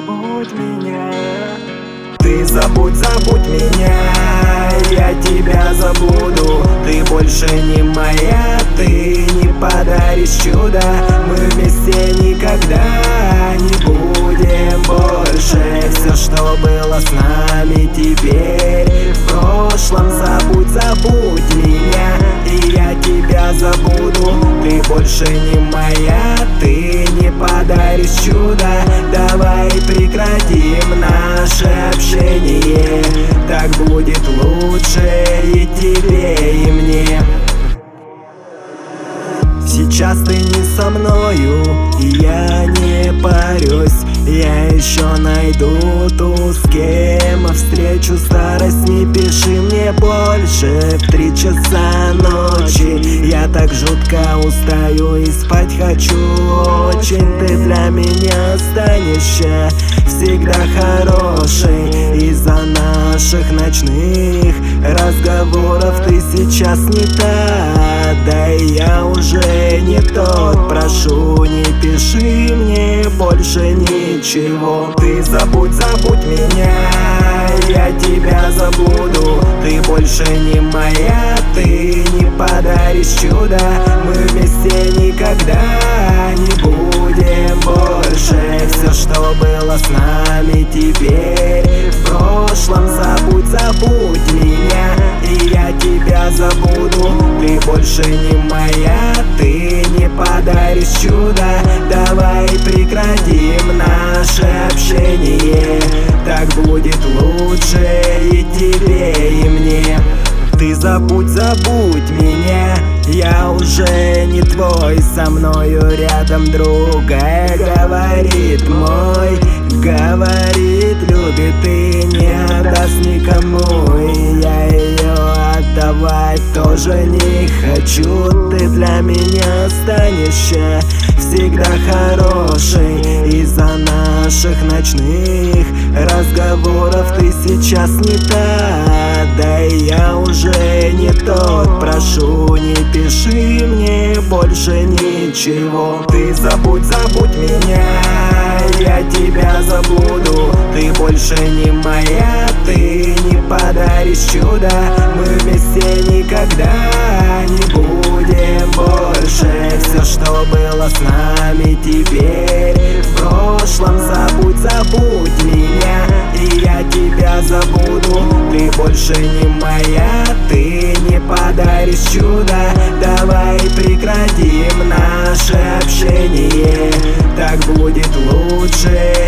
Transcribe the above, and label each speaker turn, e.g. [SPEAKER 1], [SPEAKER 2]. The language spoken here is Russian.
[SPEAKER 1] забудь меня. Ты забудь меня, я тебя забуду. Ты больше не моя, ты не подаришь чудо. Мы вместе никогда не будем больше. Все, что было с нами, теперь в прошлом. Забудь меня, и я тебя забуду. Ты больше не моя, ты не подаришь чудо. Давай прекратим наше общение, так будет лучше и тебе, и мне. Сейчас ты не со мною, и я не парюсь. Я еще найду ту, с кем встречу старость. Не пиши мне больше в 3 часа ночи. Я так жутко устаю и спать хочу очень. Ты для меня останешься всегда хорошей. Из-за наших ночных разговоров ты сейчас не та, да и я уже не тот. Прошу, не пиши мне больше ничего. Ты забудь меня, я тебя забуду. Ты больше не моя, ты не подаришь чудо. Мы вместе никогда не будем больше. Все, что было с нами, теперь в прошлом. Забудь меня, и я тебя забуду. Ты больше не моя, ты не подаришь чудо. Давай прекратим наше общение, так будет лучше и тебе, и мне. Ты забудь меня, я уже не твой. Со мною рядом другая, говорит мой. Говорит, любит и не отдаст никому. И я ее отдавать тоже не хочу. Ты для меня останешься всегда хорошей. Из-за наших ночных разговоров ты сейчас не та, да и я уже не тот. Прошу, не пиши мне больше ничего. Ты забудь меня, я тебя забуду. Ты больше не моя, ты не подаришь чудо. Мы вместе никогда не будем больше. Все, что было с нами, теперь в прошлом. Забудь меня, и я тебя забуду. Ты больше не моя, ты не подаришь чудо. Давай прекратим наше общение, так будет лучше